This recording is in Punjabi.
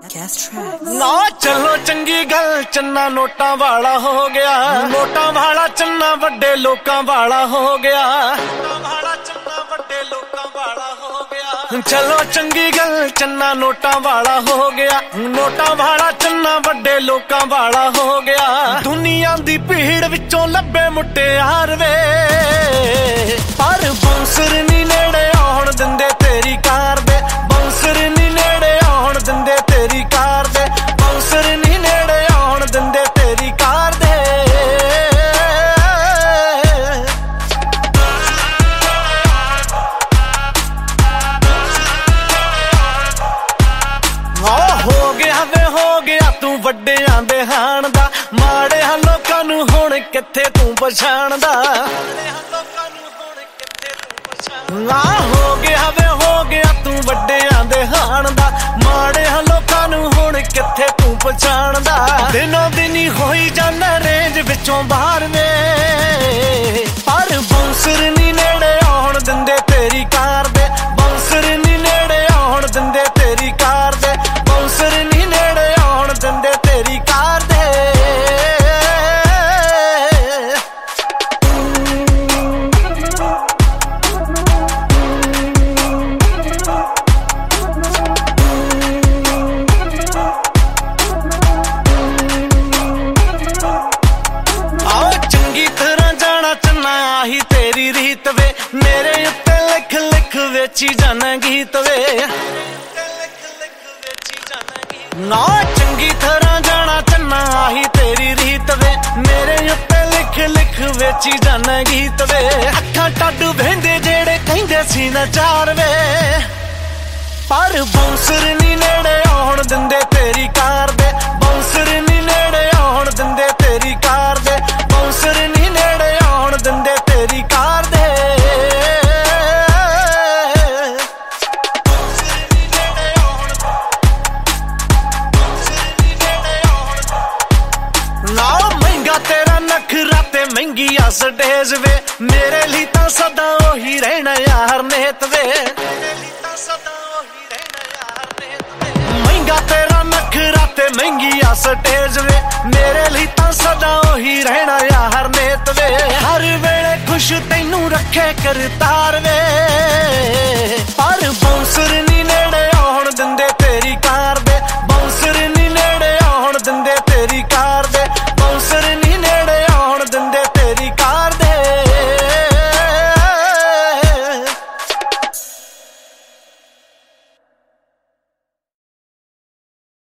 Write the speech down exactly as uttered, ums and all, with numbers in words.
ਨਾ ਚਲੋ ਚੰਗੀ ਗੱਲ ਚੰਨਾ ਨੋਟਾਂ ਵਾਲਾ ਹੋ ਗਿਆ, ਨੋਟਾਂ ਵਾਲਾ ਚੰਨਾ ਵੱਡੇ ਲੋਕਾਂ ਵਾਲਾ ਹੋ ਗਿਆ, ਨੋਟਾਂ ਵਾਲਾ ਚੰਨਾ ਵੱਡੇ ਲੋਕਾਂ ਵਾਲਾ ਹੋ ਗਿਆ। ਚਲੋ ਚੰਗੀ ਗੱਲ ਚੰਨਾ ਨੋਟਾਂ ਵਾਲਾ ਹੋ ਗਿਆ, ਨੋਟਾਂ ਵਾਲਾ ਚੰਨਾ ਵੱਡੇ ਲੋਕਾਂ ਵਾਲਾ ਹੋ ਗਿਆ। ਦੁਨੀਆ ਦੀ ਭੀੜ ਵਿੱਚੋਂ ਲੱਭੇ ਮੁਟਿਆਰ ਵੇ, ਪਰ ਬਾਂਸਰ ਨੀ ਨੇੜੇ ਆਉਣ ਦਿੰਦੇ ਤੇਰੀ ਕਾਰ ਦੇ, ਬਾਂਸਰ ਨੀ ਨੇੜੇ ਆਉਣ ਦਿੰਦੇ ਤੇਰੀ ਕਾਰ ਦੇ, ਬਾਂਸਰ ਨੀ ਨੇੜੇ ਆਉਣ ਦਿੰਦੇ ਤੇਰੀ ਕਾਰ ਦੇ। ਹੋ ਗਿਆ ਵੇ ਹੋ ਗਿਆ ਤੂੰ ਵੱਡਿਆਂ ਦੇ ਹਾਣ ਦਾ, ਮਾੜਿਆਂ ਲੋਕਾਂ ਨੂੰ ਹੁਣ ਕਿੱਥੇ ਤੂੰ ਪਛਾਣਦਾ, ਨਾ ਹੋ ਗਿਆ ਵੇ ਹੋ ਗਿਆ ਤੂੰ ਵੱਡਿਆਂ ਦੇ ਹਾਣ ਦਾ, ਮਾੜਿਆਂ ਲੋਕਾਂ ਨੂੰ ਹੁਣ ਕਿੱਥੇ ਤੂੰ ਪਛਾਣਦਾ। ਦਿਨੋਂ ਦਿਨੀ ਹੋਈ ਜਾਂਦਾ ਰੇਂਜ ਵਿੱਚੋਂ ਬਾਹਰ ਵੇ, ਪਰ ਬਾਂਸਰ ਨੀ ਨੇੜੇ ਆਉਣ ਦਿੰਦੇ ਤੇਰੀ ਕਾਰ ਦੇ, ਬਾਂਸਰ ਨੀ ਨੇੜੇ ਆਉਣ ਦਿੰਦੇ ਤੇਰੀ ਕਾਰ ਦੇ, ਬਾਂਸਰ ਨੀ ਨੇੜੇ ਆਉਣ ਦਿੰਦੇ ਤੇਰੀ ਕਾਰ ਦੇ। ਆਓ ਚੰਗੀ ਤਰ੍ਹਾਂ ਜਾਣਾ ਚੰਨਾ ਆਹੀ ਤੇਰੀ ਰੀਤ ਵੇ, ਮੇਰੇ ਉੱਤੇ ਲਿਖ ਲਿਖ ਵੇਚੀ ਜਾਣਾ ਗੀਤ ਵੇ, ਨਾ ਚੰਗੀ ਤਰ੍ਹਾਂ ਜਾਣਾ ਚੰਨਾ ਆਹੀ ਤੇਰੀ ਰੀਤ ਵੇ, ਮੇਰੇ ਉੱਤੇ ਲਿਖ ਲਿਖ ਵੇਚੀ ਜਾਣਾ ਗੀਤ ਵੇ। ਅੱਖਾਂ ਟੱਡੂ ਵਹਿੰਦੇ ਜਿਹੜੇ ਕਹਿੰਦੇ ਸੀ ਨਚਾਰ ਵੇ, ਪਰ ਬਾਂਸਰ ਨੀ ਨੇੜੇ ਆਉਣ ਦਿੰਦੇ ਤੇਰੀ ਕਾਰ ਦੇ, ਬਾਂਸਰ ਨੀ ਨੇੜੇ ਆਉਣ ਦਿੰਦੇ ਤੇਰੀ ਕਾਰ ਦੇ, ਬਾਂਸਰ ਨੀ ਨੇੜੇ ਆਉਣ ਦਿੰਦੇ ਤੇਰੀ ਕਾਰ ਦੇ। ਨਾ ਮਹਿੰਗਾ ਤੇਰਾ ਨਖਰਾ ਤੇ ਮਹਿੰਗੀ ਆ ਸਟੇਜ ਵੇ, ਮੇਰੇ ਲਈ ਤਾਂ ਸਦਾ ਉਹੀ ਰਹਿਣਾ ਯਾਰ ਨੇਤ ਵੇ, ਮਹਿੰਗਾ ਤੇਰਾ ਨਖਰਾ ਤੇ ਮਹਿੰਗੀ ਆ ਸਟੇਜ ਵੇ, ਮੇਰੇ ਲਈ ਤਾਂ ਸਦਾ ਉਹੀ ਰਹਿਣਾ ਯਾਰ ਨੇਤ ਵੇ। ਹਰ ਵੇਲੇ ਖੁਸ਼ ਤੈਨੂੰ ਰੱਖੇ ਕਰਤਾਰ ਵੇ,